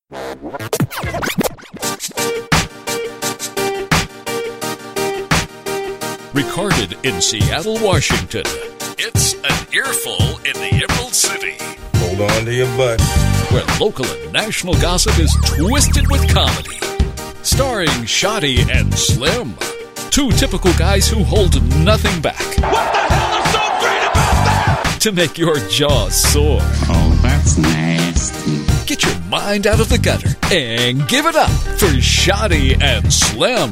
Recorded in Seattle, Washington, it's An Earful in the Emerald City. Hold on to your butt. Where local and national gossip is twisted with comedy. Starring Shoddy and Slim. Two typical guys who hold nothing back. What the hell is so great about that? To make your jaws sore. Oh, that's nasty. Get your mind out of the gutter and give it up for Shoddy and Slim.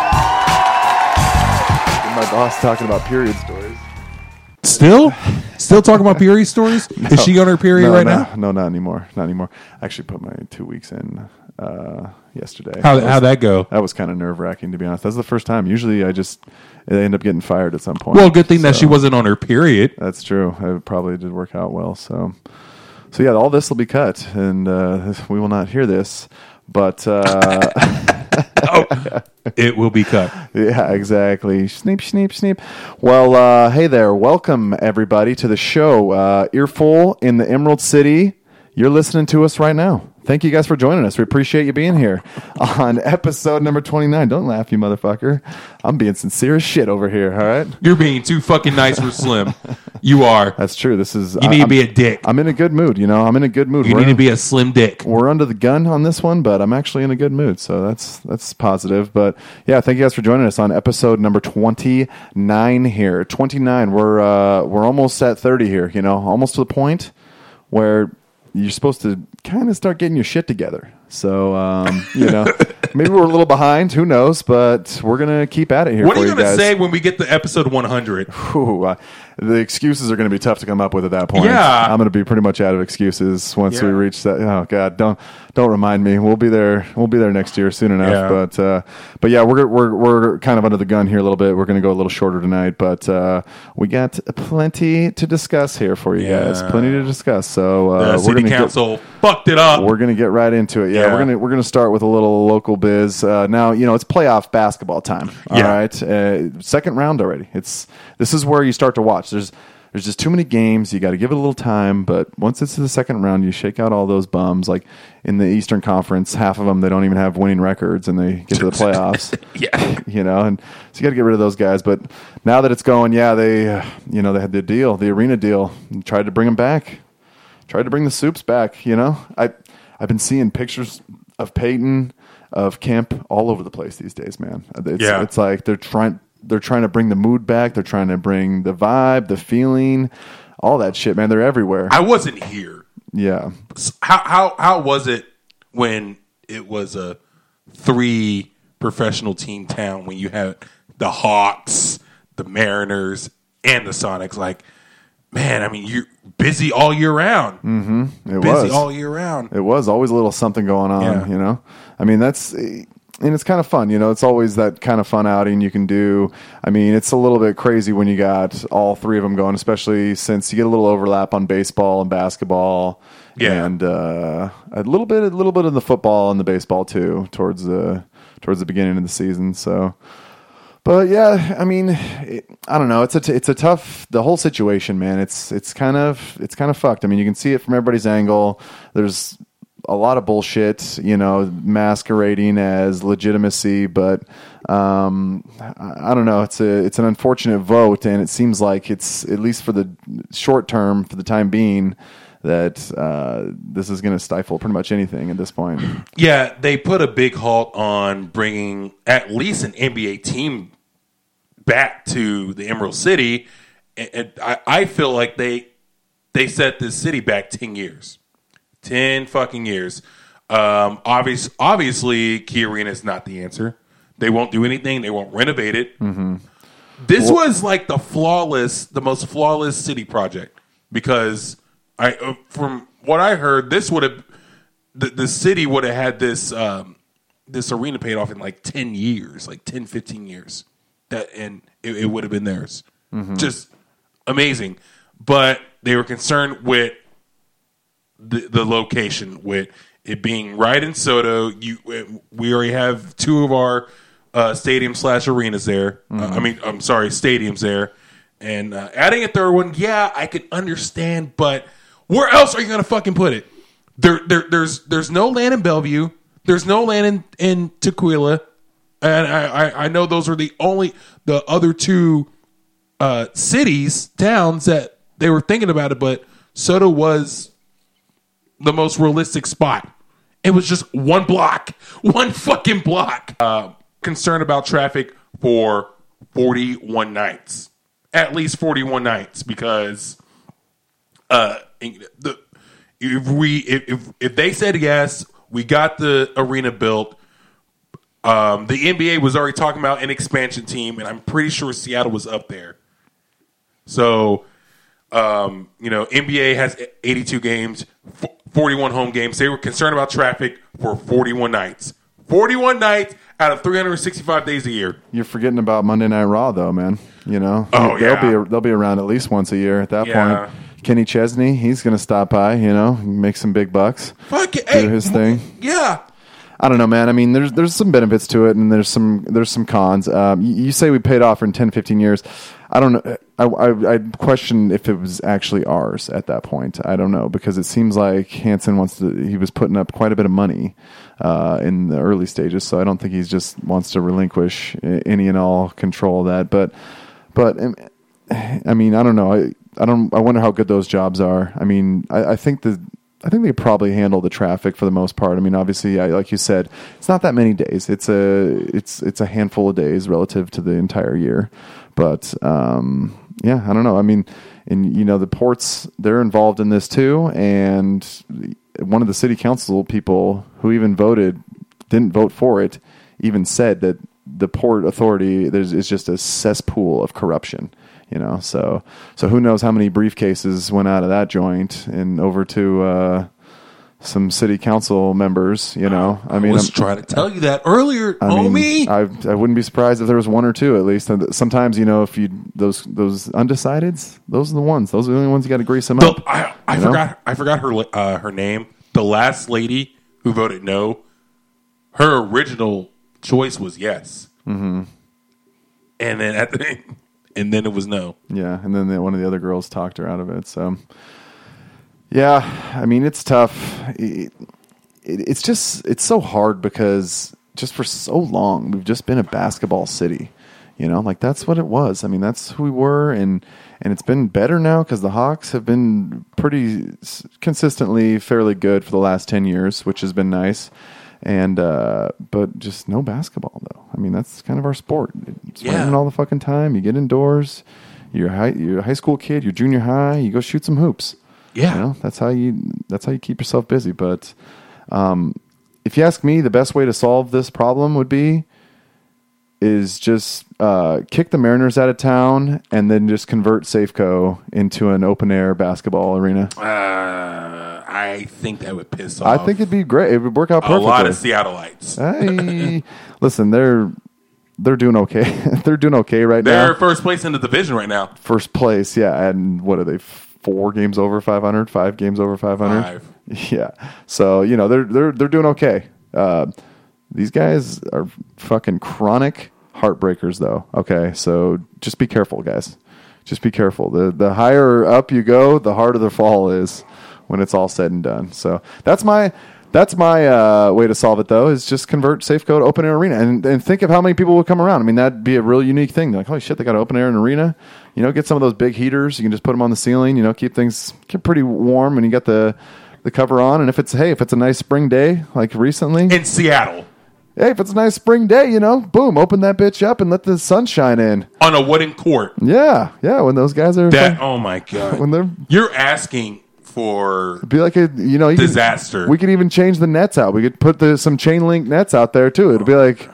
My boss talking about period stories. Still talking about period stories? No, is she on her period now? No, not anymore. Not anymore. I actually put my 2 weeks in yesterday. How'd that go? That was kind of nerve-wracking, to be honest. That's the first time. Usually I end up getting fired at some point. Well, good thing that she wasn't on her period. That's true. It probably did work out well. So yeah, all this will be cut, and we will not hear this. But it will be cut. Yeah, exactly. Sneep, sneep, sneep. Well, hey there. Welcome, everybody, to the show. Earful in the Emerald City. You're listening to us right now. Thank you guys for joining us. We appreciate you being here on episode number 29. Don't laugh, you motherfucker. I'm being sincere as shit over here, all right? You're being too fucking nice for Slim. You are. That's true. You need to be a dick. I'm in a good mood, you know? I'm in a good mood. You need to be a slim dick. We're under the gun on this one, but I'm actually in a good mood, so that's positive. But yeah, thank you guys for joining us on episode number 29 here. 29. We're almost at 30 here, you know? Almost to the point where you're supposed to kind of start getting your shit together. So, you know, maybe we're a little behind. Who knows? But we're going to keep at it here. What are you going to say when we get to episode 100? Ooh, the excuses are going to be tough to come up with at that point. Yeah. I'm going to be pretty much out of excuses once we reach that. Oh, God, don't remind me. We'll be there next year soon enough. Yeah. But yeah, we're kind of under the gun here a little bit. We're going to go a little shorter tonight, but we got plenty to discuss here for you guys. Plenty to discuss. So the city council fucked it up. We're going to get right into it. Yeah, we're going to start with a little local biz. Now, you know, it's playoff basketball time. All right. Second round already. This is where you start to watch. There's just too many games. You got to give it a little time. But once it's to the second round, you shake out all those bums. Like in the Eastern Conference, half of them, they don't even have winning records, and they get to the playoffs. You know, and so you got to get rid of those guys. But now that it's going, they had the deal, the arena deal, and tried to bring them back. Tried to bring the Soups back. You know, I've been seeing pictures of Peyton, of Kemp, all over the place these days, man. It's like they're trying to bring the mood back. They're trying to bring the vibe, the feeling, all that shit, man. They're everywhere. I wasn't here. Yeah. How was it when it was a 3 professional team town, when you had the Hawks, the Mariners, and the Sonics? Like, man, I mean, you're busy all year round. Mm-hmm. It busy was all year round. It was always a little something going on, you know? I mean, and it's kind of fun, you know. It's always that kind of fun outing you can do. I mean, it's a little bit crazy when you got all 3 of them going, especially since you get a little overlap on baseball and basketball, and a little bit of the football and the baseball too towards the beginning of the season. So, but yeah, I mean, I don't know. It's a tough, the whole situation, man. It's kind of fucked. I mean, you can see it from everybody's angle. There's a lot of bullshit, you know, masquerading as legitimacy, but I don't know. It's an unfortunate vote, and it seems like it's, at least for the short term, for the time being, that this is going to stifle pretty much anything at this point. Yeah, they put a big halt on bringing at least an NBA team back to the Emerald City, and I feel like they set this city back 10 years. 10 fucking years. Obviously, Key Arena is not the answer. They won't do anything. They won't renovate it. Mm-hmm. This was like the most flawless city project, because from what I heard, this would have the city would have had this arena paid off in like 10 years, like 10, 15 years. And it would have been theirs. Mm-hmm. Just amazing. But they were concerned with the location, with it being right in Soto. We already have 2 of our stadium/arenas there. Mm-hmm. Stadiums there. And adding a third one, I could understand, but where else are you going to fucking put it? There's no land in Bellevue. There's no land in Tequila, and I know those are the other two towns that they were thinking about it, but Soto was the most realistic spot. It was just one fucking block. Concerned about traffic for 41 nights, at least 41 nights, because if they said yes, we got the arena built. The NBA was already talking about an expansion team, and I'm pretty sure Seattle was up there. So, NBA has 82 games, 41 home games. They were concerned about traffic for 41 nights. 41 nights out of 365 days a year. You're forgetting about Monday Night Raw, though, man. They'll be around at least once a year at that point. Kenny Chesney, he's going to stop by, make some big bucks. Fuck it, do his thing. Yeah. I don't know, man. I mean, there's some benefits to it, and there's some cons. You say we paid off in 10, 15 years. I don't know. I question if it was actually ours at that point. I don't know, because it seems like Hansen he was putting up quite a bit of money in the early stages, so I don't think he just wants to relinquish any and all control of that. But I mean, I don't know. I wonder how good those jobs are. I mean, I think they probably handle the traffic for the most part. I mean, obviously, like you said, it's not that many days. It's a handful of days relative to the entire year. But yeah, I don't know. I mean, the ports, they're involved in this too. And one of the city council people who even didn't vote for it, even said that the Port Authority is just a cesspool of corruption. So who knows how many briefcases went out of that joint and over to some city council members. I was trying to tell you that earlier, homie. I wouldn't be surprised if there was one or two at least. And sometimes if those undecideds, those are the ones. Those are the only ones you got to grease them up. I forgot her name. The last lady who voted no. Her original choice was yes. Mm-hmm. And then and then it was no. Yeah, and then one of the other girls talked her out of it. So, yeah, I mean, it's tough. It's so hard because just for so long we've just been a basketball city. That's what it was. I mean, that's who we were, and it's been better now because the Hawks have been pretty consistently fairly good for the last 10 years, which has been nice. And but just no basketball though. I mean, that's kind of our sport. It's raining all the fucking time. You get indoors. You're a high school kid. You're junior high. You go shoot some hoops. Yeah, that's how you keep yourself busy. But if you ask me, the best way to solve this problem is just kick the Mariners out of town and then just convert Safeco into an open air basketball arena. I think that would piss off. I think it'd be great. It would work out perfectly. A lot of Seattleites. Hey, listen, they're doing okay. They're doing okay right now. They're first place in the division right now. First place, yeah. And what are they? 4 games over 500? 5 games over 500? 5. Yeah. So they're doing okay. These guys are fucking chronic heartbreakers, though. Okay, so just be careful, guys. Just be careful. The higher up you go, the harder the fall is when it's all said and done. So that's my way to solve it, though, is just convert Safeco to open air arena and think of how many people would come around. I mean, that'd be a real unique thing. They're like, holy shit, they got an open air arena. Get some of those big heaters. You can just put them on the ceiling. Keep things pretty warm, and you got the cover on. And if it's a nice spring day like recently in Seattle. Hey, if it's a nice spring day, boom, open that bitch up and let the sun shine in. On a wooden court. Yeah, when those guys are... oh, my God. When you're asking for... It'd be like a, disaster. We could even change the nets out. We could put some chain link nets out there, too. It'd be like...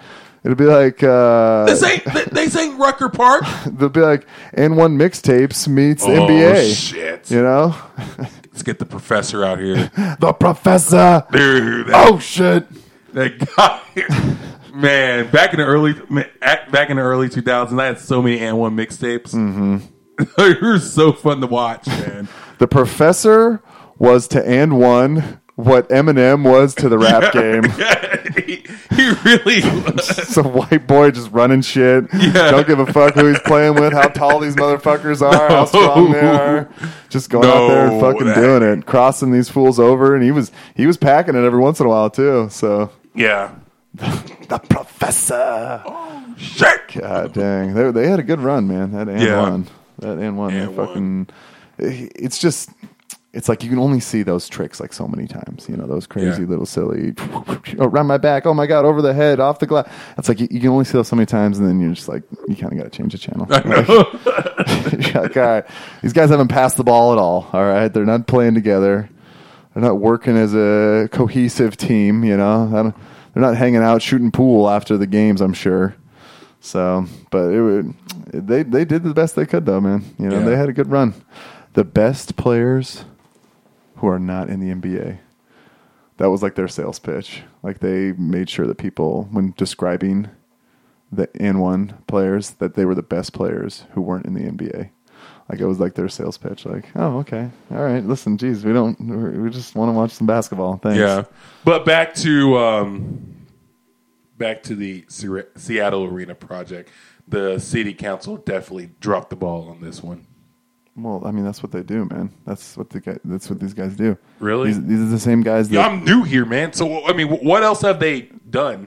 This ain't Rucker Park. It'll be like N1 Mixtapes meets NBA. Oh, shit. Let's get the professor out here. The professor. Dude. Shit. That guy, man, back in the early 2000s, I had so many N1 mixtapes. Mm-hmm. They were so fun to watch, man. The professor was to N1 what Eminem was to the rap game. he really was. Just a white boy just running shit. Don't give a fuck who he's playing with, how tall these motherfuckers are, how strong they are. Just going out there and fucking doing it, crossing these fools over, and he was packing it every once in a while too. So yeah, the professor. Oh shit! God dang, they had a good run, man. That and one. They fucking. It's just. It's like you can only see those tricks like so many times, you know, those crazy little silly around my back, oh my god, over the head, off the glass. It's like you can only see those so many times, and then you're just like, you kind of got to change the channel. Like, all right, these guys haven't passed the ball at all. All right, they're not playing together, they're not working as a cohesive team. You know, they're not hanging out shooting pool after the games, I'm sure. So, but they did the best they could, though, man. You know, they had a good run. The best players who are not in the NBA. That was like their sales pitch. Like they made sure that people, when describing the N1 players, that they were the best players who weren't in the NBA. Like it was like their sales pitch. Like, oh, okay, all right. Listen, geez, we just want to watch some basketball. Thanks. Yeah, but back to the Seattle Arena project. The city council definitely dropped the ball on this one. Well, I mean, that's what they do, man. That's what these guys do. Really? These are the same guys. That, I'm new here, man. So, I mean, what else have they done?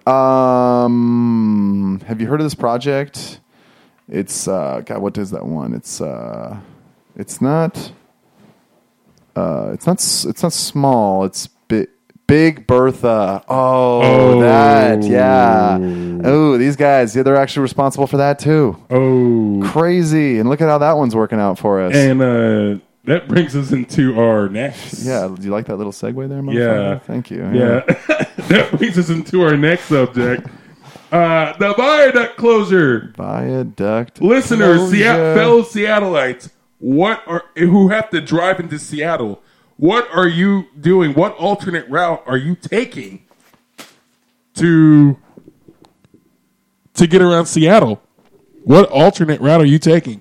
Have you heard of this project? It's God, what is that one? It's not small. It's Big Bertha. Oh, that, yeah. Oh, these guys, they're actually responsible for that too. Oh, crazy! And look at how that one's working out for us. And that brings us into our next. Yeah, do you like that little segue there, motherfucker? Yeah, thank you. Yeah, that brings us into our next subject. The viaduct closure. Viaduct. Listeners, closure. fellow Seattleites, who have to drive into Seattle. What are you doing? What alternate route are you taking to get around Seattle? What alternate route are you taking?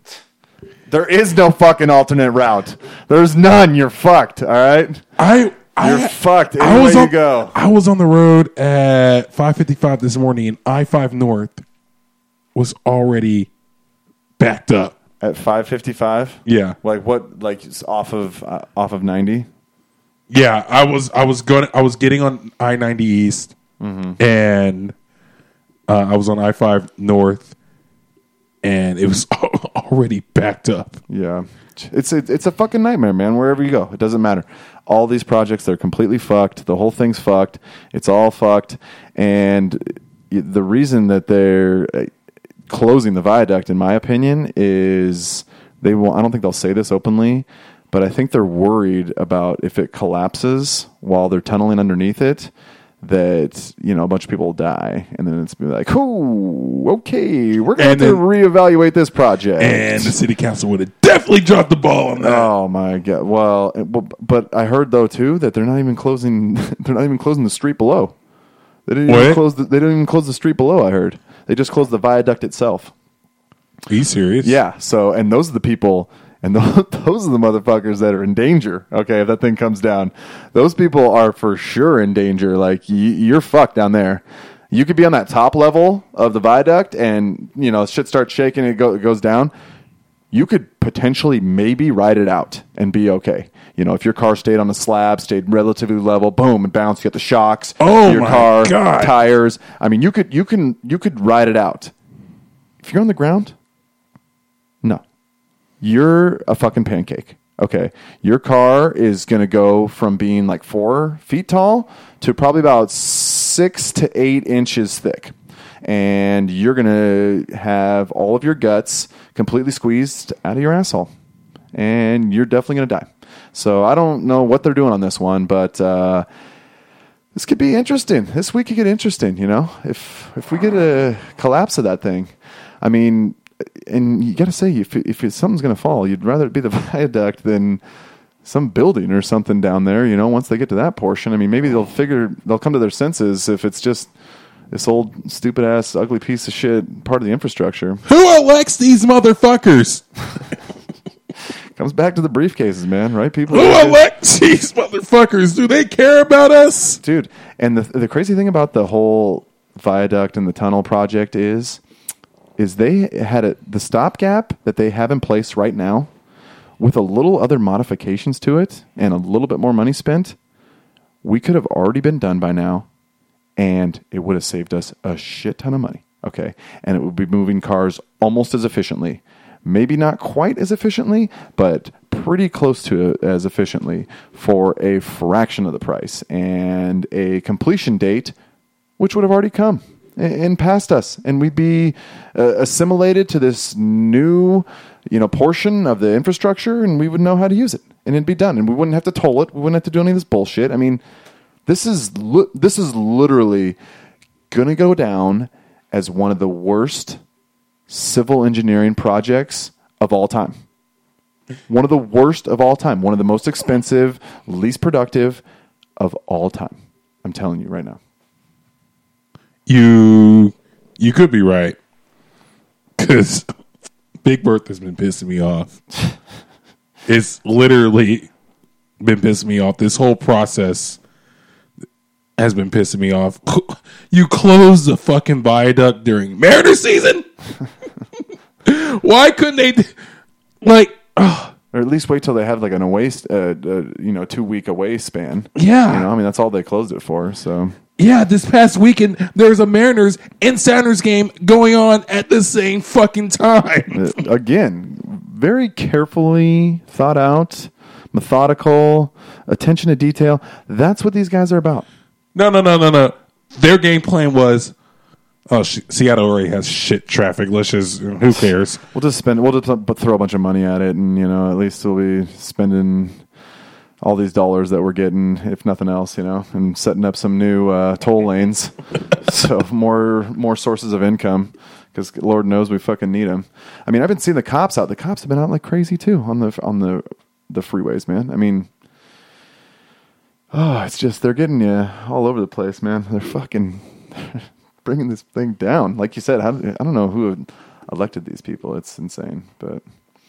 There is no fucking alternate route. There's none. You're fucked. All right. You're fucked. Anywhere you go. I was on the road at 5:55 this morning, and I-5 North was already backed up. At 5:55? Yeah. Like what? Like off of 90? Yeah, I was getting on I-90 East, and I was on I-5 North, and it was already backed up. Yeah, it's a fucking nightmare, man. Wherever you go, it doesn't matter. All these projects, they're completely fucked. The whole thing's fucked. It's all fucked, and the reason that they're closing the viaduct, in my opinion, is I don't think they'll say this openly, but I think they're worried about if it collapses while they're tunneling underneath it, that a bunch of people will die, and then it's be like, oh, okay, we're going to reevaluate this project. And the city council would have definitely dropped the ball on that. Oh my god! Well, but I heard though too that they're not even closing. They're not even closing the street below. They didn't even close. They didn't even close the street below. I heard. They just closed the viaduct itself. Are you serious? Yeah. So, and those are the people, and those are the motherfuckers that are in danger. Okay, if that thing comes down, those people are for sure in danger. Like you're fucked down there. You could be on that top level of the viaduct, and shit starts shaking. It goes down. You could potentially maybe ride it out and be okay. If your car stayed on the slab, stayed relatively level, boom, and bounced, you got the shocks. Oh, your my car, God. Tires. I mean, you could ride it out. If you're on the ground, no. You're a fucking pancake. Okay. Your car is going to go from being like 4 feet tall to probably about 6 to 8 inches thick. And you're going to have all of your guts completely squeezed out of your asshole. And you're definitely going to die. So I don't know what they're doing on this one, but this could be interesting. This week could get interesting, if we get a collapse of that thing. I mean, and you got to say, if something's going to fall, you'd rather it be the viaduct than some building or something down there. Once they get to that portion, I mean, maybe they'll come to their senses if it's just this old stupid ass ugly piece of shit part of the infrastructure. Who elects these motherfuckers? Comes back to the briefcases, man, right? People who elects these motherfuckers? Do they care about us? Dude, and the crazy thing about the whole viaduct and the tunnel project is they had the stopgap that they have in place right now with a little other modifications to it and a little bit more money spent. We could have already been done by now, and it would have saved us a shit ton of money. Okay, and it would be moving cars almost as efficiently. Maybe not quite as efficiently, but pretty close to as efficiently for a fraction of the price and a completion date which would have already come and passed us, and we'd be assimilated to this new, portion of the infrastructure, and we would know how to use it, and it'd be done, and we wouldn't have to toll it. We wouldn't have to do any of this bullshit. I mean, this is literally going to go down as one of the worst civil engineering projects of all time. One of the worst of all time. One of the most expensive, least productive of all time. I'm telling you right now. You could be right. Because Big Bertha's been pissing me off. It's literally been pissing me off. This whole process has been pissing me off. You closed the fucking viaduct during Mariner season? Why couldn't they, or at least wait till they have like an away, 2 week away span. Yeah. That's all they closed it for. So yeah, this past weekend there was a Mariners and Sounders game going on at the same fucking time. Again, very carefully thought out, methodical, attention to detail. That's what these guys are about. No. Their game plan was, Seattle already has shit traffic. Let's just, who cares? We'll just throw a bunch of money at it, and at least we'll be spending all these dollars that we're getting, if nothing else, and setting up some new toll lanes, so more sources of income, because Lord knows we fucking need them. I mean, I've been seeing the cops out. The cops have been out like crazy too on the freeways, man. I mean, it's just they're getting you all over the place, man. They're fucking bringing this thing down. Like you said, I don't know who elected these people. It's insane, but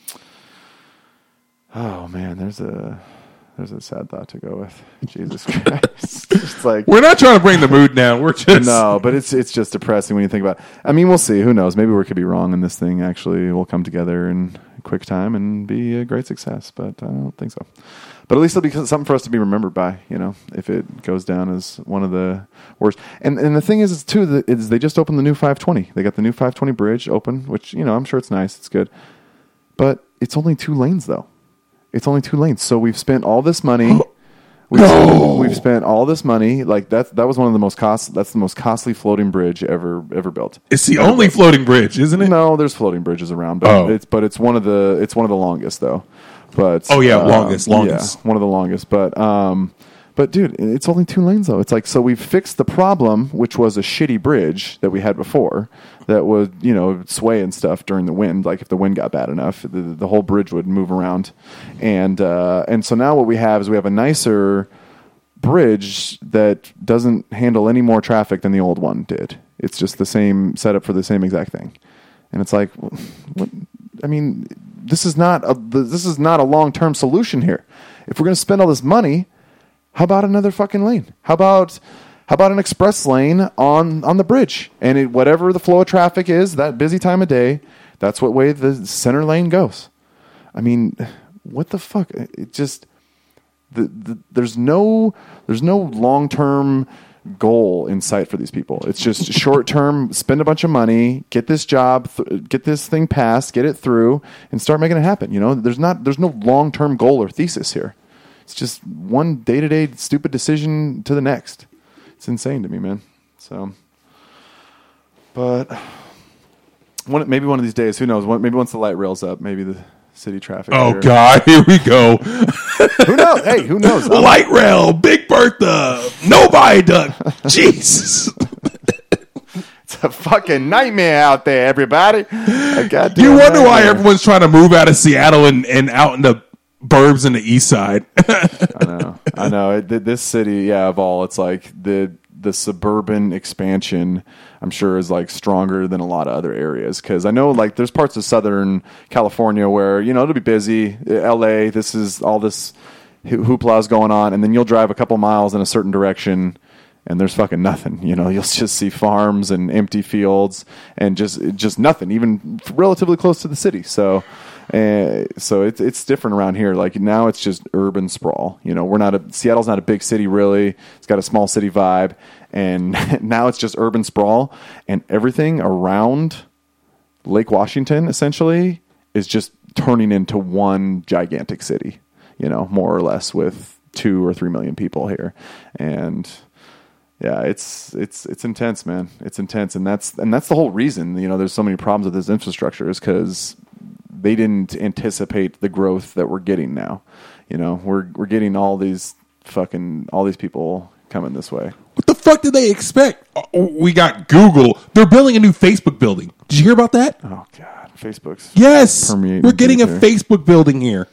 oh man, there's a sad thought to go with. Jesus Christ. It's like, we're not trying to bring the mood down. We're just no, but it's just depressing when you think about it. I mean, we'll see. Who knows? Maybe we could be wrong, and this thing actually will come together in a quick time and be a great success. But I don't think so. But at least it'll be something for us to be remembered by. If it goes down as one of the worst. And the thing is too, is they just opened the new 520. They got the new 520 bridge open, which I'm sure it's nice. It's good, but it's only 2 lanes though. It's only 2 lanes. So we've spent all this money. We've spent all this money. Like that was one of the most that's the most costly floating bridge ever built. It's the only floating bridge, isn't it? No, there's floating bridges around, but it's one of the longest though. But longest. Yeah, one of the longest. But dude, it's only 2 lanes though. It's like, so we've fixed the problem, which was a shitty bridge that we had before that would, sway and stuff during the wind. Like if the wind got bad enough, the whole bridge would move around. And so now what we have is we have a nicer bridge that doesn't handle any more traffic than the old one did. It's just the same setup for the same exact thing. And it's like, what? I mean, this is not a long-term solution here. If we're going to spend all this money, how about another fucking lane? How about an express lane on the bridge? And whatever the flow of traffic is, that busy time of day, that's what way the center lane goes. I mean, what the fuck? It just there's no long-term goal in sight for these people. It's just short-term, spend a bunch of money, get this job, get this thing passed, get it through, and start making it happen. There's no long-term goal or thesis here. It's just one day-to-day stupid decision to the next. It's insane to me, man. So, but maybe one of these days, who knows? Maybe once the light rails up, maybe the city traffic. Oh, God, here we go. Who knows? Hey, who knows? Light rail, Big Bertha, no viaduct. Jesus. It's a fucking nightmare out there, everybody. You wonder why everyone's trying to move out of Seattle and out in the burbs in the east side. I know. This city, of all, it's like the the suburban expansion, I'm sure, is like stronger than a lot of other areas. Because I know like there's parts of Southern California where, you know, it'll be busy. LA, this is all this hoopla's going on, and then you'll drive a couple miles in a certain direction and there's fucking nothing. You know, you'll just see farms and empty fields and just nothing, even relatively close to the city. So it's different around here. Like now it's just urban sprawl. You know, Seattle's not a big city really. It's got a small city vibe, and now it's just urban sprawl, and everything around Lake Washington essentially is just turning into one gigantic city, you know, more or less, with 2 or 3 million people here. And yeah, it's intense, man. It's intense. And that's the whole reason, you know, there's so many problems with this infrastructure, is because they didn't anticipate the growth that we're getting now. You know, we're getting all these people coming this way. What the fuck did they expect? We got Google. They're building a new Facebook building. Did you hear about that? Oh God, Facebook's permeating. We're getting a Facebook building here.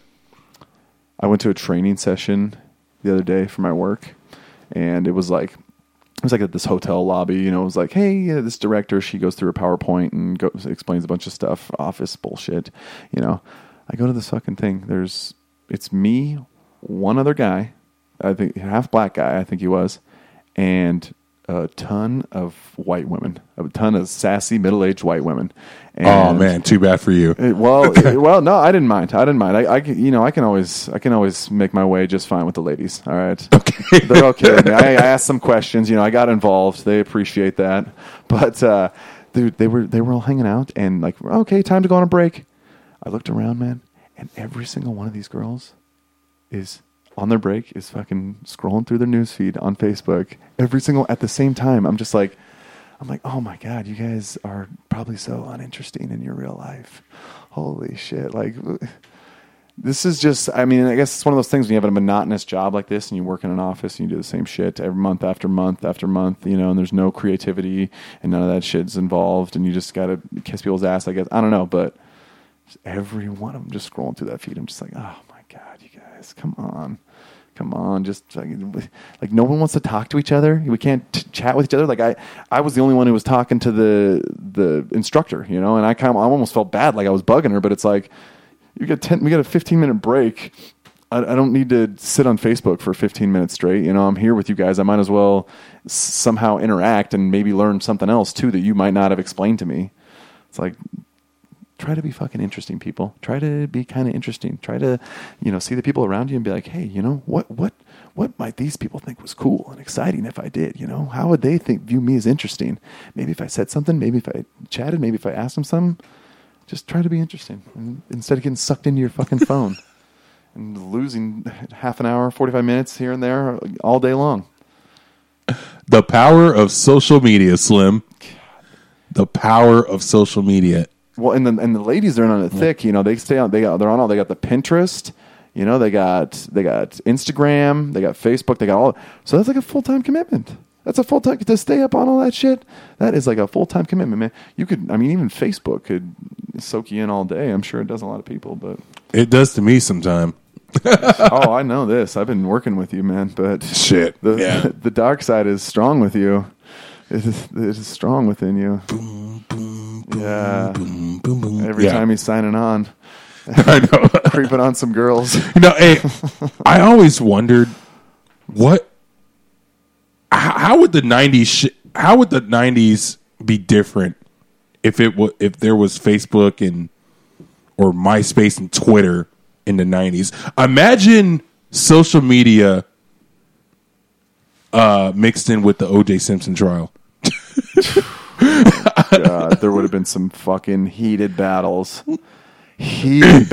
I went to a training session the other day for my work, and it was like at this hotel lobby. You know, it was like, hey, this director, she goes through a PowerPoint and explains a bunch of stuff, office bullshit. You know, I go to this fucking thing. It's me, one other guy, I think half black guy, I think he was, and a ton of white women, a ton of sassy middle-aged white women. And oh man, too bad for you. Well, no, I didn't mind. I can always make my way just fine with the ladies. All right, okay, they're okay with me. I asked some questions. You know, I got involved. They appreciate that. But dude, they were all hanging out, and like, okay, time to go on a break. I looked around, man, and every single one of these girls is on their break, is fucking scrolling through their newsfeed on Facebook. Every single at the same time. I'm like, oh my God, you guys are probably so uninteresting in your real life. Holy shit. Like, this is just, I mean, I guess it's one of those things when you have a monotonous job like this and you work in an office and you do the same shit every month after month after month, you know, and there's no creativity and none of that shit's involved, and you just got to kiss people's ass, I guess. I don't know, but every one of them just scrolling through that feed. I'm just like, oh my God, you guys, come on, just like no one wants to talk to each other. We can't chat with each other. Like I was the only one who was talking to the instructor, you know, and I almost felt bad, like I was bugging her. But it's like, we got a 15-minute break. I don't need to sit on Facebook for 15 minutes straight. You know, I'm here with you guys. I might as well somehow interact and maybe learn something else too that you might not have explained to me. It's like, try to be fucking interesting, people. Try to be kind of interesting. Try to, you know, see the people around you and be like, hey, you know, what might these people think was cool and exciting if I did, you know? How would they view me as interesting? Maybe if I said something, maybe if I chatted, maybe if I asked them something. Just try to be interesting, and instead of getting sucked into your fucking phone and losing half an hour, 45 minutes here and there all day long. The power of social media, Slim. The power of social media. Well, and the ladies are on it thick. You know, they stay on. They're on all. They got the Pinterest. You know, they got Instagram. They got Facebook. They got all. So that's like a full-time commitment. That's a full-time to stay up on all that shit. That is like a full-time commitment, man. You could. I mean, even Facebook could soak you in all day. I'm sure it does a lot of people, but it does to me sometime. Oh, I know this. I've been working with you, man. But shit, the dark side is strong with you. It is strong within you. Boom, boom, boom, yeah. Boom, boom, boom. Every time he's signing on, I know, creeping on some girls. You know, hey, I always wondered how would the '90s be different if there was Facebook or MySpace and Twitter in the '90s. Imagine social media mixed in with the O.J. Simpson trial. God, there would have been some fucking heated battles. Dude.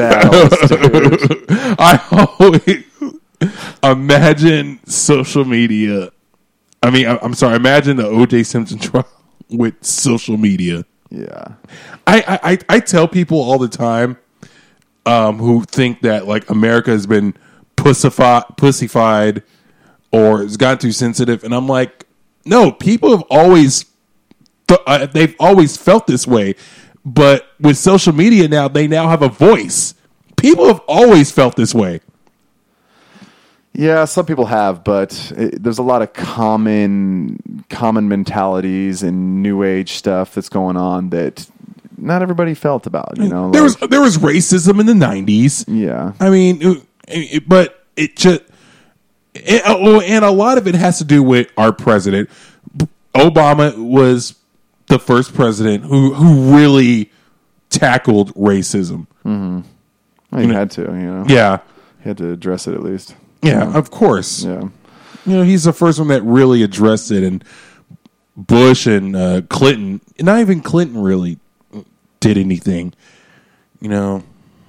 I always imagine social media. I mean, I'm sorry. Imagine the O.J. Simpson trial with social media. Yeah, I tell people all the time who think that like America has been pussified or has gotten too sensitive, and I'm like, no, people have always they've always felt this way, but with social media now, they now have a voice. People have always felt this way. Yeah, some people have, but there's a lot of common mentalities and new age stuff that's going on that not everybody felt about. You know, there was racism in the 90s. Yeah, I mean, but it just and a lot of it has to do with our president. Obama was the first president who really tackled racism. Mm-hmm. Well, he had to, you know. Yeah, he had to address it at least. Yeah, of course. Yeah, you know, he's the first one that really addressed it, and Bush and Clinton. Not even Clinton really did anything. You know,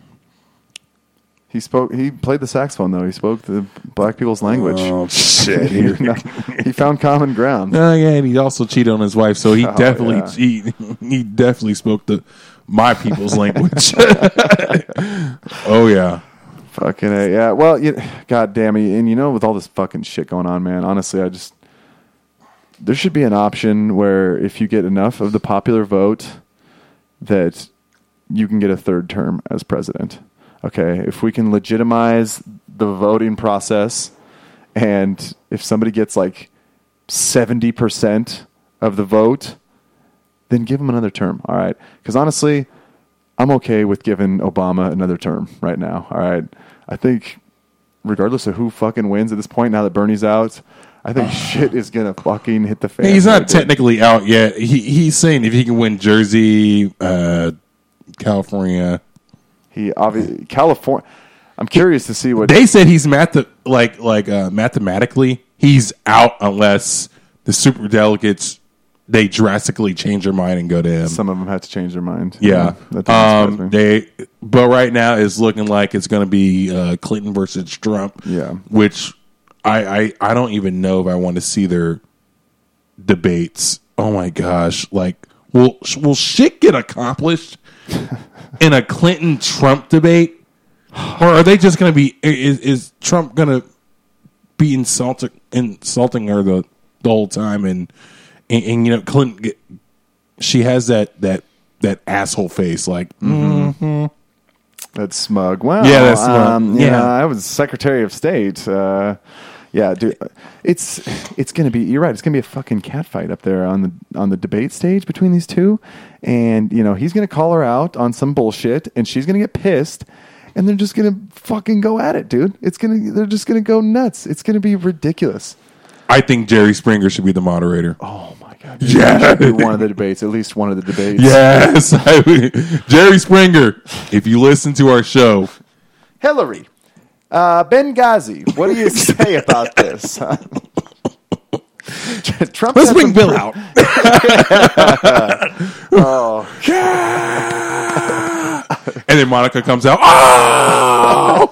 he played the saxophone though. He spoke the black people's language. Oh shit! He found common ground. Yeah, and he also cheated on his wife, so he he definitely spoke my people's language. Oh yeah. Fucking A, yeah. Well, God damn it. And with all this fucking shit going on, man, honestly, there should be an option where if you get enough of the popular vote that you can get a third term as president. Okay. If we can legitimize the voting process, and if somebody gets like 70% of the vote, then give him another term. All right. Because honestly, I'm okay with giving Obama another term right now. All right. I think regardless of who fucking wins at this point, now that Bernie's out, I think shit is going to fucking hit the fan. He's not technically out yet. He's saying if he can win Jersey, California. California. I'm curious to see what they said. He's mathematically, he's out unless the superdelegates they drastically change their mind and go to him. Some of them had to change their mind. Yeah. But right now it's looking like it's going to be Clinton versus Trump. Yeah. Which I don't even know if I want to see their debates. Oh my gosh! Like, will shit get accomplished in a Clinton-Trump debate, or are they just going to be? Is Trump going to be insulting her the whole time and Clinton, she has that asshole face, like that smug. Well, yeah, that's smug. I was Secretary of State. Yeah, dude, it's gonna be. You're right. It's gonna be a fucking catfight up there on the debate stage between these two, and he's gonna call her out on some bullshit, and she's gonna get pissed, and they're just gonna fucking go at it, dude. They're just gonna go nuts. It's gonna be ridiculous. I think Jerry Springer should be the moderator. Oh my god! Yeah, should be one of the debates. At least one of the debates. Yes, Jerry Springer. If you listen to our show, Hillary, Benghazi. What do you say about this? Trump. Let's bring Bill out. Oh. And then Monica comes out. Oh!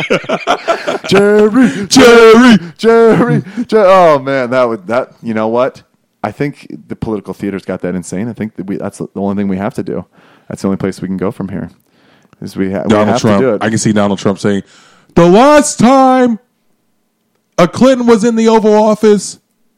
Jerry. Oh man, that you know what? I think the political theater's got that insane. I think that's the only thing we have to do. That's the only place we can go from here. Is we have Trump. to do it. I can see Donald Trump saying, "The last time a Clinton was in the Oval Office,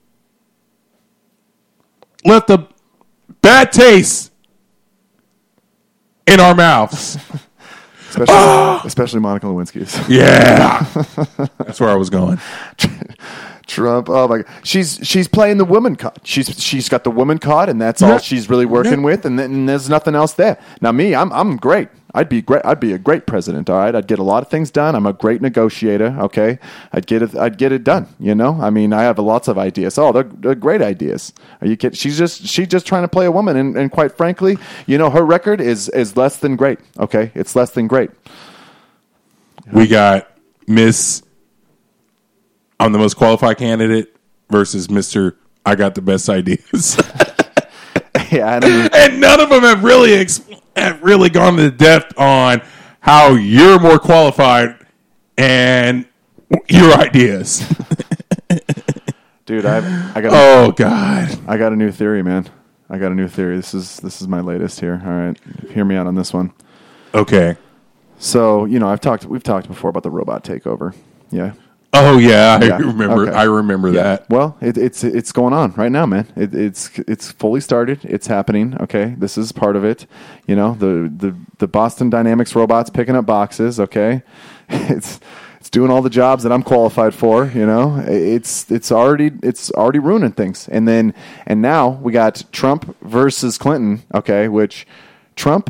left a bad in our mouths." Especially Monica Lewinsky's. Yeah. That's where I was going. Trump. Oh my God. She's playing the woman card. She's got the woman card, and that's all she's really working with, and there's nothing else there. Now me, I'm great. I'd be great. I'd be a great president. All right, I'd get a lot of things done. I'm a great negotiator. Okay, I'd get it done. I mean, I have lots of ideas. Oh, they're great ideas. Are you kidding? She's just trying to play a woman, and quite frankly, her record is less than great. Okay, it's less than great. We got Miss I'm the most qualified candidate versus Mr. I got the best ideas. Yeah, and none of them have really gone to depth on how you're more qualified and your ideas. Dude, I got. Oh God, I got a new theory, man. I got a new theory. This is my latest here. All right, hear me out on this one. Okay. So we've talked before about the robot takeover. Yeah. Oh yeah, I remember. Okay. I remember that. Well, it's going on right now, man. It's fully started. It's happening. Okay, this is part of it. The Boston Dynamics robots picking up boxes. Okay, it's It's doing all the jobs that I'm qualified for. You know, it's already ruining things. And now we got Trump versus Clinton. Okay, which Trump,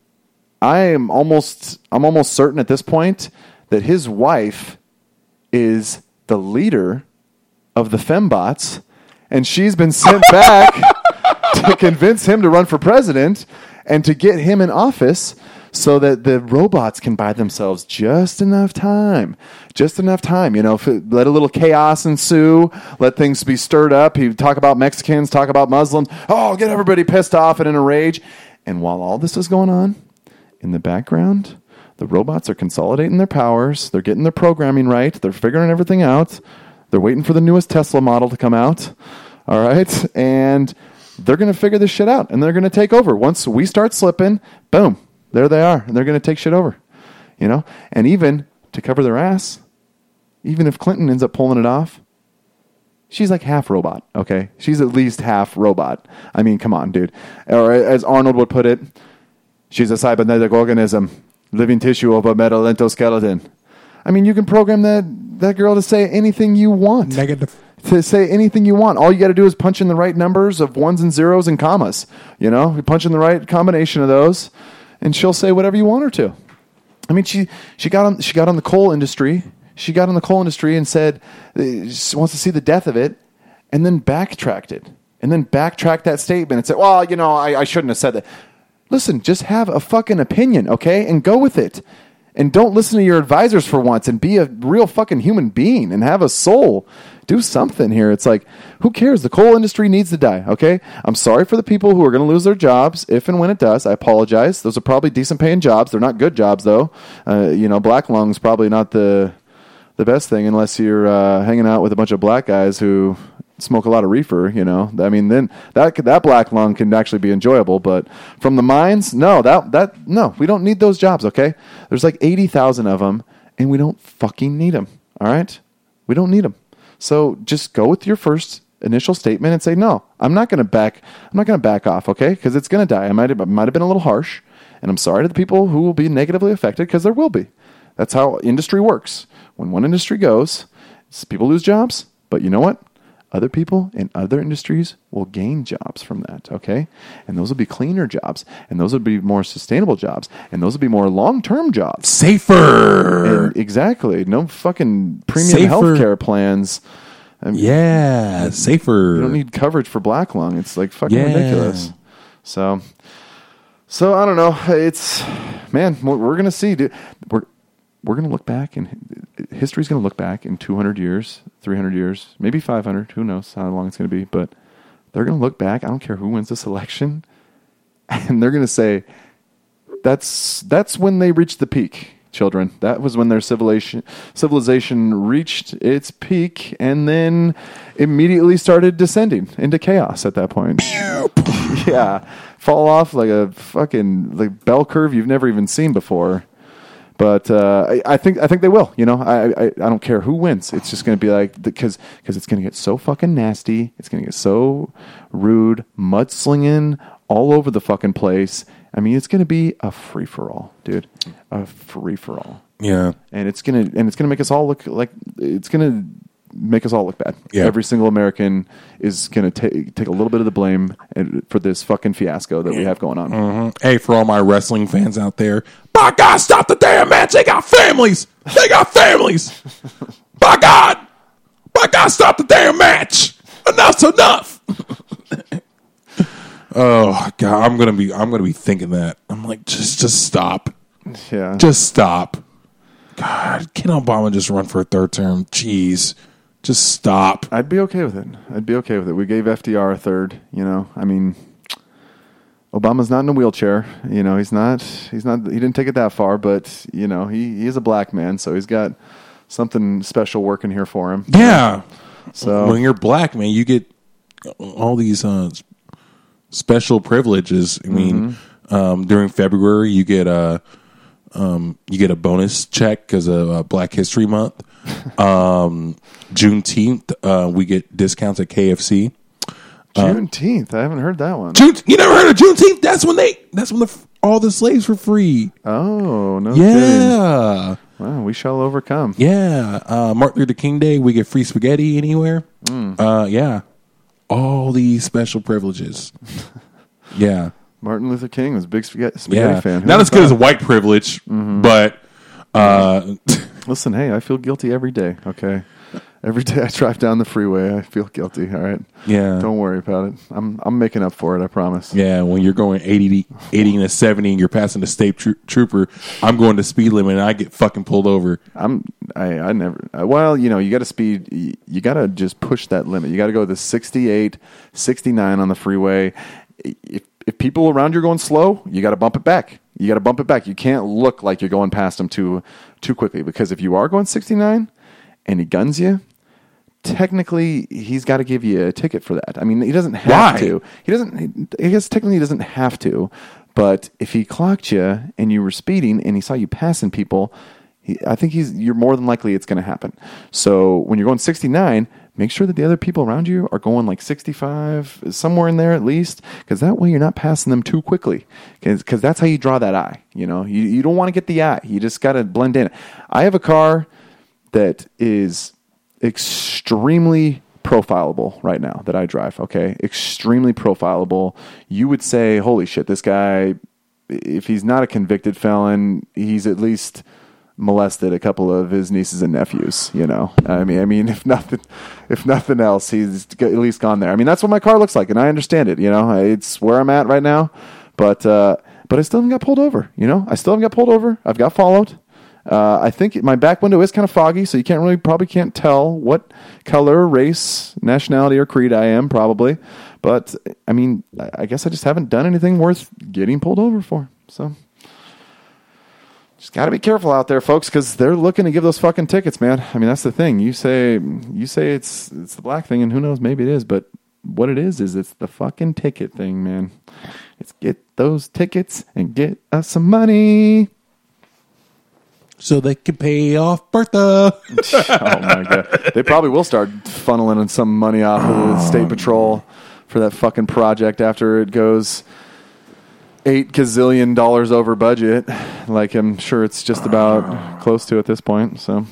I'm almost certain at this point that his wife is the leader of the fembots, and she's been sent back to convince him to run for president and to get him in office so that the robots can buy themselves just enough time, you know, let a little chaos ensue, let things be stirred up. He'd talk about Mexicans, talk about Muslims. Oh, get everybody pissed off and in a rage. And while all this is going on, in the background, the robots are consolidating their powers. They're getting their programming right. They're figuring everything out. They're waiting for the newest Tesla model to come out. All right. And they're going to figure this shit out, and they're going to take over. Once we start slipping, boom, there they are, and they're going to take shit over, you know? And even to cover their ass, even if Clinton ends up pulling it off, she's like half robot, okay? She's at least half robot. I mean, come on, dude. Or as Arnold would put it, she's a cybernetic organism, living tissue of a metal endoskeleton. I mean, you can program that girl to say anything you want. Negative. To say anything you want. All you got to do is punch in the right numbers of ones and zeros and commas. You know, you punch in the right combination of those, and she'll say whatever you want her to. I mean, she got on the coal industry. She got on the coal industry and said she wants to see the death of it, and then backtracked it, and then backtracked that statement and said, "Well, you know, I shouldn't have said that." Listen, just have a fucking opinion, okay, and go with it. And don't listen to your advisors for once and be a real fucking human being and have a soul. Do something here. It's like, who cares? The coal industry needs to die, okay? I'm sorry for the people who are going to lose their jobs if and when it does. I apologize. Those are probably decent paying jobs. They're not good jobs, though. You know, black lung's probably not the best thing unless you're hanging out with a bunch of black guys who smoke a lot of reefer, you know. I mean, then that black lung can actually be enjoyable, but from the mines, no, no, we don't need those jobs, okay? There's like 80,000 of them, and we don't fucking need them, all right? We don't need them. So just go with your first initial statement and say, no, I'm not going to back off, okay? Because it's going to die. I might have been a little harsh, and I'm sorry to the people who will be negatively affected, because there will be. That's how industry works. When one industry goes, people lose jobs, but you know what? Other people in other industries will gain jobs from that, okay? And those will be cleaner jobs, and those will be more sustainable jobs, and those will be more long-term jobs. Safer! And exactly. No fucking premium healthcare plans. I mean, safer. You don't need coverage for black lung. It's like fucking ridiculous. So I don't know. It's, man, we're going to see, dude. We're going to look back, and history's going to look back in 200 years, 300 years, maybe 500. Who knows how long it's going to be, but they're going to look back. I don't care who wins this election, and they're going to say, that's when they reached the peak, children. That was when their civilization reached its peak, and then immediately started descending into chaos at that point. Yeah, fall off like a fucking like bell curve you've never even seen before. But I think they will. You know, I don't care who wins. It's just going to be like, because it's going to get so fucking nasty. It's going to get so rude, mudslinging all over the fucking place. I mean, it's going to be a free for all, dude. A free for all. Yeah. And it's gonna make us all look like bad. Yeah. Every single American is going to take a little bit of the blame for this fucking fiasco that we have going on. Mm-hmm. Hey, for all my wrestling fans out there, by God, stop the damn match. They got families. By God, stop the damn match. Enough's enough. Oh God, I'm gonna be thinking that. I'm like, just stop. Yeah. Just stop. God, can Obama just run for a third term? Jeez. Just stop. I'd be okay with it. We gave FDR a third, you know. I mean, Obama's not in a wheelchair, you know. He didn't take it that far, but you know, he is a black man, so he's got something special working here for him. Yeah. So when you're black, man, you get all these special privileges. I mean, during February you get a bonus check because of Black History Month. Juneteenth, we get discounts at KFC. Juneteenth, I haven't heard that one. You never heard of Juneteenth? That's when all the slaves were free. Oh, no yeah. kidding. Well, we shall overcome. Yeah. Martin Luther King Day, we get free spaghetti anywhere. Yeah. All these special privileges. Yeah. Martin Luther King was a big spaghetti fan. Who Not as good thought? as white privilege, but Listen, hey, I feel guilty every day, okay? Every day I drive down the freeway, I feel guilty, all right? Yeah. Don't worry about it. I'm making up for it, I promise. yeah, when you're going 80 and a 70 and you're passing the state trooper, I'm going the speed limit and I get fucking pulled over. I never, well, you know, you got to speed, you got to just push that limit. You got to go to 68, 69 on the freeway. If people around you are going slow, you got to bump it back. You got to bump it back. You can't look like you're going past them too quickly, because if you are going 69 and he guns you, technically he's got to give you a ticket for that. I mean, he doesn't have to. I guess technically he doesn't have to, but if he clocked you and you were speeding and he saw you passing people, I think you're more than likely it's going to happen. So when you're going 69, make sure that the other people around you are going like 65, somewhere in there at least, because that way you're not passing them too quickly. Because that's how you draw that eye. You know, you don't want to get the eye. You just got to blend in. I have a car that is extremely profilable right now that I drive. Okay, extremely profilable. You would say, "Holy shit, this guy! If he's not a convicted felon, he's at least molested a couple of his nieces and nephews." You know, I mean, if nothing else, he's at least gone there. I mean, that's what my car looks like, and I understand it. You know, it's where I'm at right now, but I still haven't got pulled over. You know, I still haven't got pulled over. I've got followed. I think my back window is kind of foggy, so you probably can't tell what color, race, nationality, or creed I am, probably. But I mean, I guess I just haven't done anything worth getting pulled over for. So just got to be careful out there, folks, because they're looking to give those fucking tickets, man. I mean, that's the thing. You say it's the black thing, and who knows, maybe it is, but what it is it's the fucking ticket thing, man. It's get those tickets and get us some money. So they can pay off Bertha. Oh, my God. They probably will start funneling some money off of the State Patrol for that fucking project after it goes $8 gazillion over budget. Like, I'm sure it's just about close to at this point. So,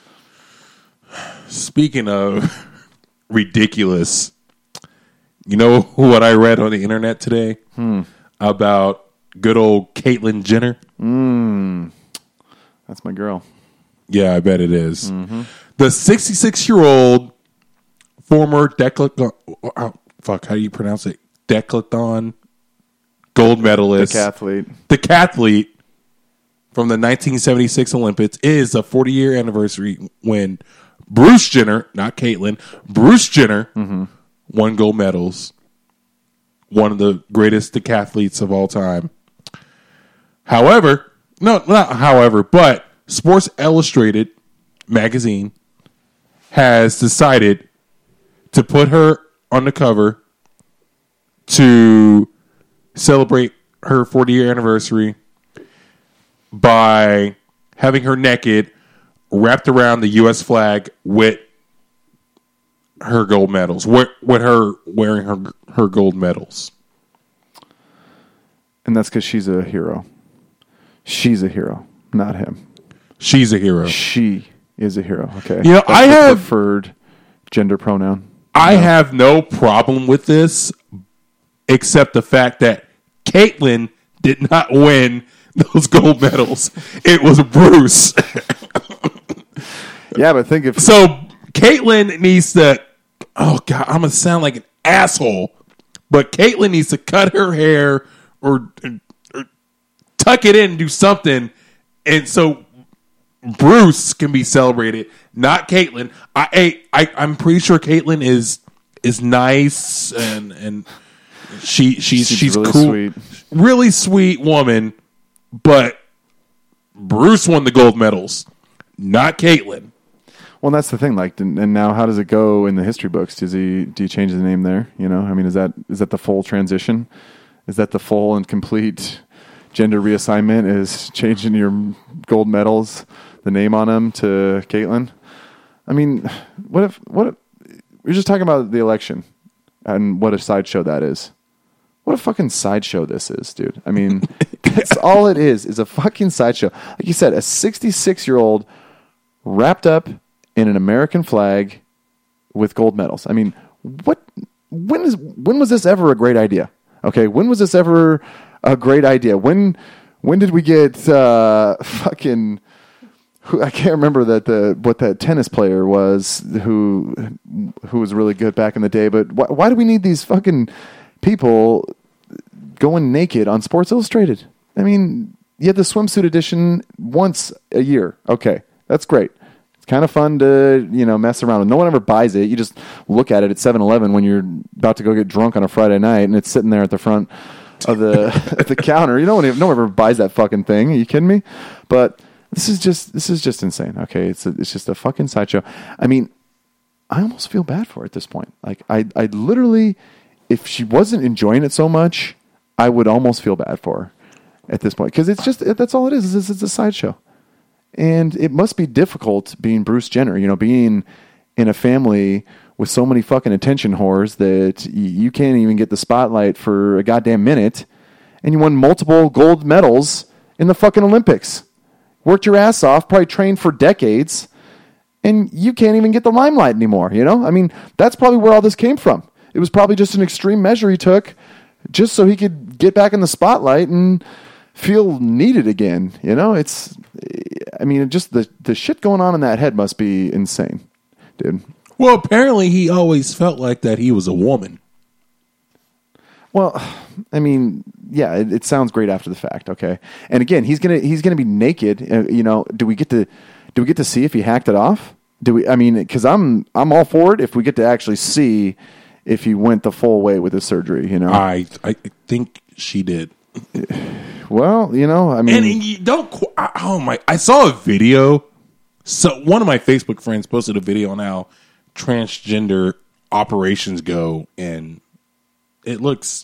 Speaking of ridiculous, you know what I read on the internet today about good old Caitlyn Jenner? That's my girl. Yeah, I bet it is. Mm-hmm. The 66-year-old former decathlon, how do you pronounce it? Decathlon gold medalist. Decathlete from the 1976 Olympics is a 40-year anniversary when Bruce Jenner, not Caitlyn, Bruce Jenner won gold medals. One of the greatest decathletes of all time. However, but Sports Illustrated magazine has decided to put her on the cover to celebrate her 40-year anniversary by having her naked, wrapped around the U.S. flag with her gold medals, with her wearing her gold medals. And that's because she's a hero. She's a hero, not him. She's a hero. She is a hero. Okay. You know, that's I have preferred gender pronoun. I have no problem with this, except the fact that Caitlyn did not win those gold medals. It was Bruce. Yeah, but think if so. Caitlyn needs to. Oh God, I'm gonna sound like an asshole, but Caitlyn needs to cut her hair or tuck it in and do something, and so Bruce can be celebrated, not Caitlyn. I'm pretty sure Caitlyn is nice and she's really cool, sweet. really sweet woman, but Bruce won the gold medals, not Caitlyn. Well, that's the thing. Like, and now, how does it go in the history books? Do you change the name there? You know, I mean, is that the full transition? Is that the full and complete gender reassignment? Is changing your gold medals, the name on them, to Caitlyn? I mean, what if we're just talking about the election and what a sideshow that is? What a fucking sideshow this is, dude. I mean, That's all it is a fucking sideshow. Like you said, a 66-year-old wrapped up in an American flag with gold medals. I mean, when was this ever a great idea? Okay, when was this ever a great idea? When did we get fucking... I can't remember what that tennis player was who was really good back in the day. But why do we need these fucking people going naked on Sports Illustrated? I mean, you have the swimsuit edition once a year. Okay, that's great. It's kind of fun to mess around with. No one ever buys it. You just look at it at 7-Eleven when you're about to go get drunk on a Friday night, and it's sitting there at the front of the at the counter. No one ever buys that fucking thing. Are you kidding me? But This is just insane. Okay, it's just a fucking sideshow. I mean, I almost feel bad for her at this point. Like I literally, if she wasn't enjoying it so much, I would almost feel bad for her at this point, because that's all it is. It's a sideshow, and it must be difficult being Bruce Jenner. Being in a family with so many fucking attention whores that you can't even get the spotlight for a goddamn minute, and you won multiple gold medals in the fucking Olympics. Worked your ass off, probably trained for decades, and you can't even get the limelight anymore, I mean, that's probably where all this came from. It was probably just an extreme measure he took just so he could get back in the spotlight and feel needed again, just the shit going on in that head must be insane, dude. Well, apparently he always felt like that he was a woman. Well, I mean, yeah, it sounds great after the fact, okay. And again, he's gonna be naked. Do we get to see if he hacked it off? Do we? I mean, because I'm all for it if we get to actually see if he went the full way with his surgery. I think she did. Well, I mean, and you don't. Oh my! I saw a video. So one of my Facebook friends posted a video on how transgender operations go, and it looks.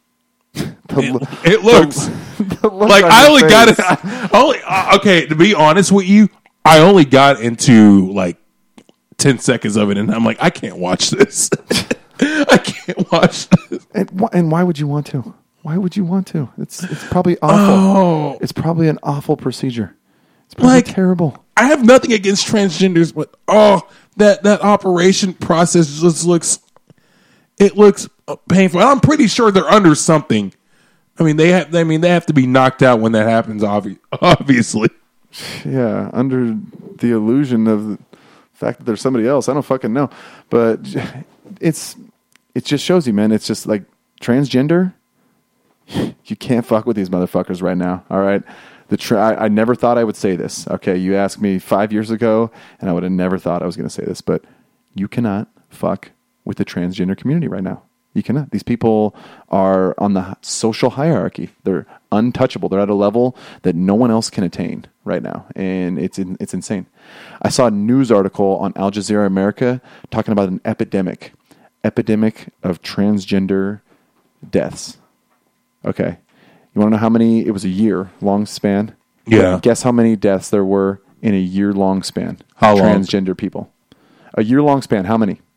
It looks like I only got it. Okay, to be honest with you, I only got into like 10 seconds of it, and I'm like, I can't watch this. I can't watch this. And why would you want to? Why would you want to? It's probably awful. Oh. It's probably an awful procedure. It's probably terrible. I have nothing against transgenders, but that operation process just looks painful. I'm pretty sure they're under something. I mean, they have to be knocked out when that happens. Obviously, yeah, under the illusion of the fact that there's somebody else. I don't fucking know, but it just shows you, man. It's just like transgender. You can't fuck with these motherfuckers right now. All right. I never thought I would say this. Okay, you asked me 5 years ago, and I would have never thought I was going to say this, but you cannot fuck with the transgender community right now. You cannot. These people are on the social hierarchy. They're untouchable. They're at a level that no one else can attain right now, and it's insane. I saw a news article on Al Jazeera America talking about an epidemic of transgender deaths. Okay. You want to know how many? It was a year-long span. Yeah. Guess how many deaths there were in a year-long span? How long? Transgender people. A year-long span. How many?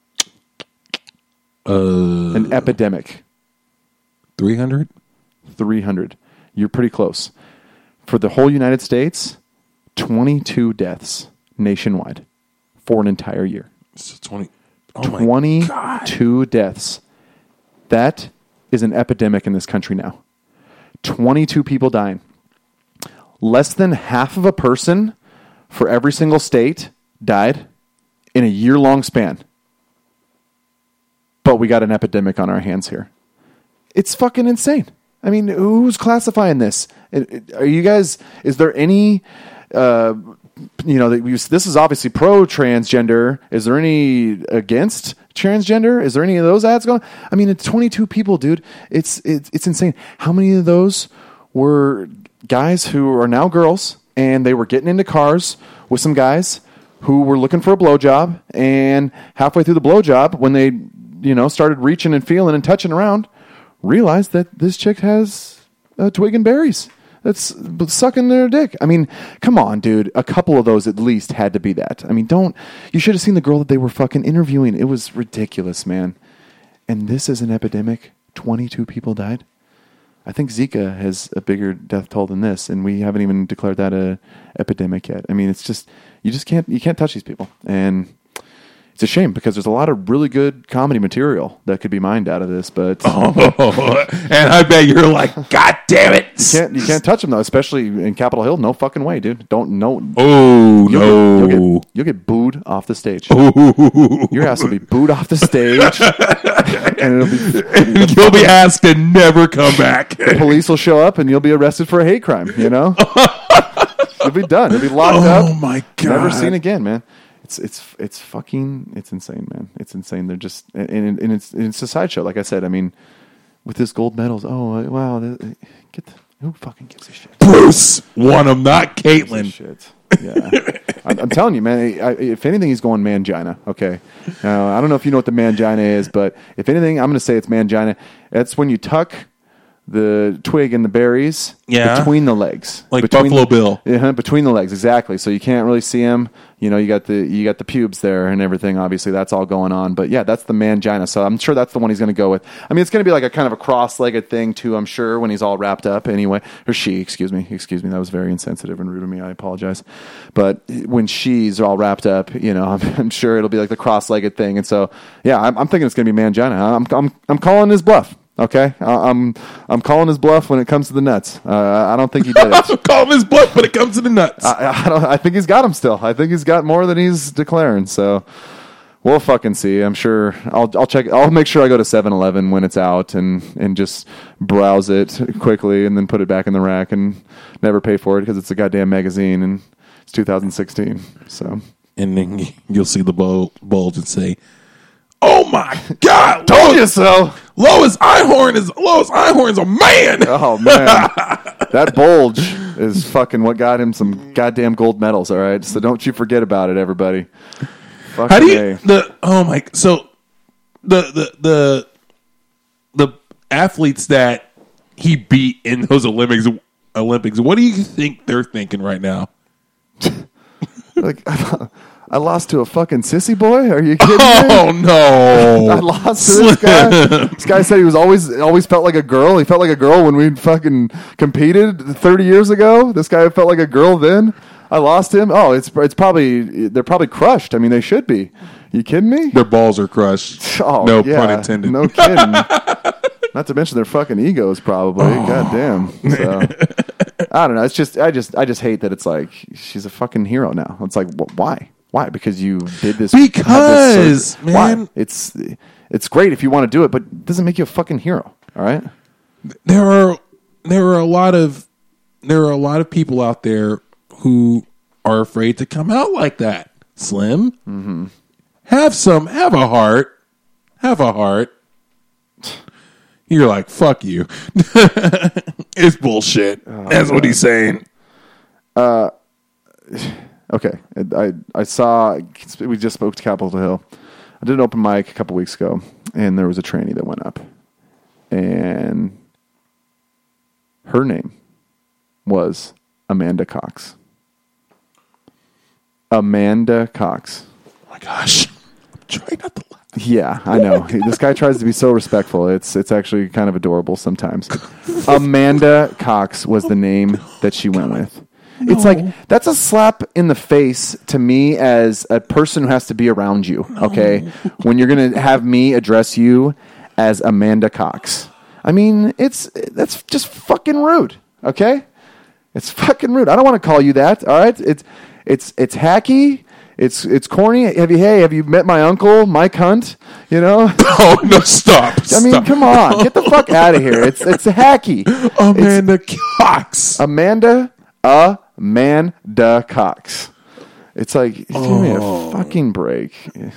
An epidemic. 300? 300. You're pretty close. For the whole United States, 22 deaths nationwide for an entire year. So 20. Oh 22 deaths. That is an epidemic in this country now. 22 people dying. Less than half of a person for every single state died in a year-long span. But we got an epidemic on our hands here. It's fucking insane. I mean, who's classifying this? Are you guys, is there any, this is obviously pro-transgender. Is there any against transgender? Is there any of those ads going? I mean, it's 22 people, dude. It's insane. How many of those were guys who are now girls, and they were getting into cars with some guys who were looking for a blowjob, and halfway through the blowjob, when they, started reaching and feeling and touching around, realized that this chick has a twig and berries. That's sucking their dick. I mean, come on, dude. A couple of those at least had to be that. I mean, you should have seen the girl that they were fucking interviewing. It was ridiculous, man. And this is an epidemic. 22 people died. I think Zika has a bigger death toll than this, and we haven't even declared that a epidemic yet. I mean, it's just you can't touch these people, and it's a shame because there's a lot of really good comedy material that could be mined out of this. But and I bet you're like, God damn it! You can't touch them though, especially in Capitol Hill. No fucking way, dude. You'll get booed off the stage. Ooh. Your ass will be booed off the stage, and you'll be asked to never come back. The police will show up, and you'll be arrested for a hate crime. You know, you'll be done. You'll be locked up. Oh my God! Never seen again, man. It's insane, man. It's insane. They're just and it's a sideshow. Like I said, I mean, with this gold medals. Oh wow, who fucking gives a shit? Bruce won them, not Caitlyn. Shit. Yeah, I'm telling you, man. If anything, he's going mangina. Okay, I don't know if you know what the mangina is, but if anything, I'm going to say it's mangina. That's when you tuck the twig and the berries between the legs, like Buffalo Bill. Yeah, between the legs, exactly. So you can't really see them. You know, you got the pubes there and everything. Obviously, that's all going on. But yeah, that's the mangina. So I'm sure that's the one he's going to go with. I mean, it's going to be like a kind of a cross-legged thing too. I'm sure when he's all wrapped up. Anyway, or she. Excuse me. That was very insensitive and rude of me. I apologize. But when she's all wrapped up, you know, I'm sure it'll be like the cross-legged thing. And so yeah, I'm thinking it's going to be mangina. I'm calling his bluff. Okay, I'm calling his bluff when it comes to the nuts. I don't think he did it. I'm calling his bluff when it comes to the nuts. I think he's got him still. I think he's got more than he's declaring. So we'll fucking see. I'm sure. I'll check. I'll make sure I go to 7-Eleven when it's out and just browse it quickly and then put it back in the rack and never pay for it because it's a goddamn magazine and it's 2016. So and then you'll see the bulge and say, "Oh my God! Told you so." Lois Einhorn's a man. Oh man, that bulge is fucking what got him some goddamn gold medals. All right, so don't you forget about it, everybody. Fucking how do you the athletes that he beat in those Olympics? What do you think they're thinking right now? Like, I lost to a fucking sissy boy? Are you kidding me? Oh, no. I lost to this guy? This guy said he was always felt like a girl. He felt like a girl when we fucking competed 30 years ago. This guy felt like a girl then. I lost him. Oh, they're probably crushed. I mean, they should be. You kidding me? Their balls are crushed. Oh, no yeah, pun intended. No kidding. Not to mention their fucking egos, probably. God damn. So, I don't know. It's just I just hate that it's like she's a fucking hero now. It's like why? Why? Because you did this. Because man, why? It's great if you want to do it, but it doesn't make you a fucking hero. All right. There are a lot of people out there who are afraid to come out like that. Slim, have a heart. Have a heart. You're like, fuck you. It's bullshit. That's what he's saying. Okay. I saw, we just spoke to Capitol Hill. I did an open mic a couple weeks ago, and there was a tranny that went up. And her name was Amanda Cox. Amanda Cox. Oh my gosh. I'm trying not to laugh. Yeah, I know. This guy tries to be so respectful. It's actually kind of adorable sometimes. Amanda Cox was the name that she went with. No. It's like, that's a slap in the face to me as a person who has to be around you, okay? When you're going to have me address you as Amanda Cox. I mean, that's just fucking rude, okay? It's fucking rude. I don't want to call you that, all right? It's hacky. It's corny. Have you met my uncle, Mike Hunt? You know? Oh no! Stop! I mean, come on, get the fuck out of here. It's hacky. Amanda Cox. Amanda Cox. It's like, give me a fucking break.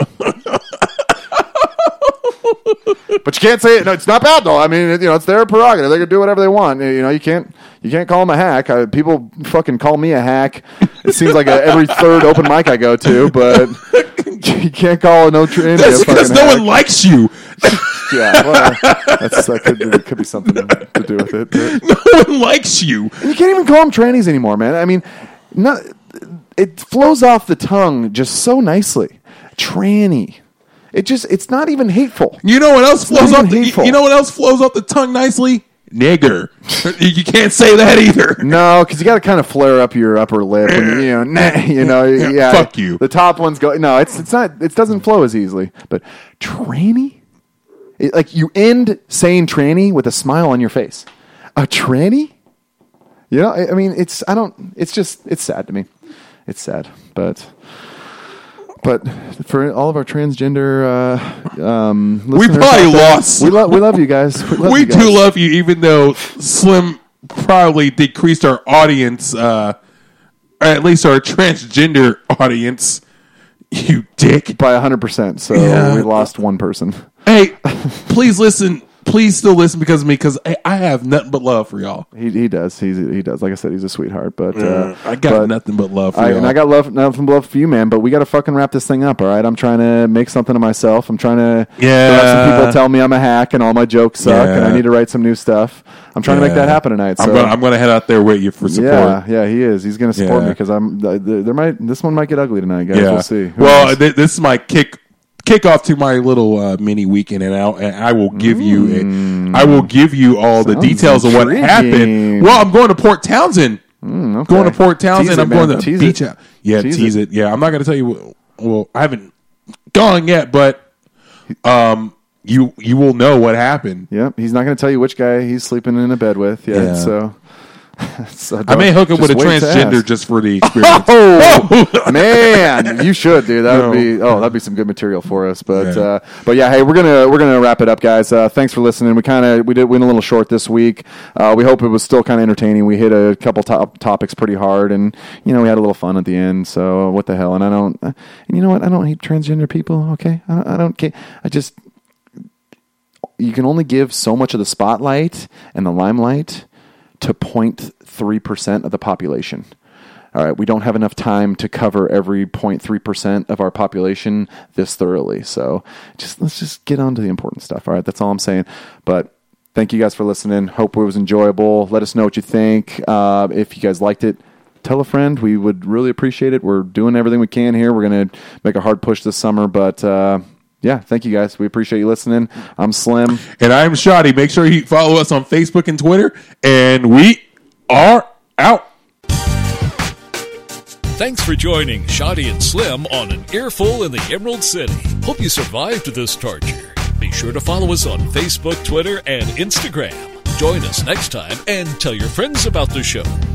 But you can't say it. No, it's not bad though. I mean, it's their prerogative. They can do whatever they want. You can't call them a hack. People fucking call me a hack. It seems like every third open mic I go to, but you can't call a no-train. That's because no one likes you. Yeah, well, that could be something to do with it. But. No one likes you. And you can't even call them trannies anymore, man. I mean, it flows off the tongue just so nicely. Tranny. It's not even hateful. You know what else flows off? You know what else flows off the tongue nicely? nigger. You can't say that either. No, because you got to kind of flare up your upper lip. When yeah. Fuck you. The top ones go. No, it's not. It doesn't flow as easily. But tranny, like you end saying tranny with a smile on your face. A tranny. You know, I mean, it's sad to me. It's sad, but for all of our transgender we probably lost. We love you guys. We do love you, even though Slim probably decreased our audience, or at least our transgender audience. You dick. By 100%. So we lost one person. Hey, please listen. Please still listen because of me, because I have nothing but love for y'all. He does. He does. Like I said, he's a sweetheart. But I got nothing but love for y'all. And I got nothing but love for you, man. But we got to fucking wrap this thing up, all right? I'm trying to make something of myself. I'm trying to have some people tell me I'm a hack and all my jokes suck and I need to write some new stuff. I'm trying to make that happen tonight. So. I'm going to head out there with you for support. Yeah, he is. He's going to support me because this one might get ugly tonight, guys. We'll see. This is my kickoff to my little mini weekend, and I will give you all the details of what happened. Well, I'm going to Port Townsend. Okay. Going to Port Townsend. I'm going to tease beach it. out. Yeah, tease it. Yeah, I'm not going to tell you. Well, I haven't gone yet, but you will know what happened. Yep, he's not going to tell you which guy he's sleeping in a bed with yet. Yeah. So I may hook him with a transgender just for the experience. Oh man, you should, dude. That'd be some good material for us. But hey, we're gonna wrap it up, guys. Thanks for listening. We went a little short this week. We hope it was still kind of entertaining. We hit a couple topics pretty hard, and we had a little fun at the end. So what the hell? And you know what? I don't hate transgender people. Okay, I don't care. You can only give so much of the spotlight and the limelight to 0.3% of the population. All right, we don't have enough time to cover every 0.3% of our population this thoroughly. So let's just get on to the important stuff. All right, that's all I'm saying. But thank you guys for listening. Hope it was enjoyable. Let us know what you think. If you guys liked it, tell a friend. We would really appreciate it. We're doing everything we can here. We're going to make a hard push this summer, but thank you guys. We appreciate you listening. I'm Slim. And I'm Shoddy. Make sure you follow us on Facebook and Twitter. And we are out. Thanks for joining Shoddy and Slim on An Earful in the Emerald City. Hope you survived this torture. Be sure to follow us on Facebook, Twitter, and Instagram. Join us next time and tell your friends about the show.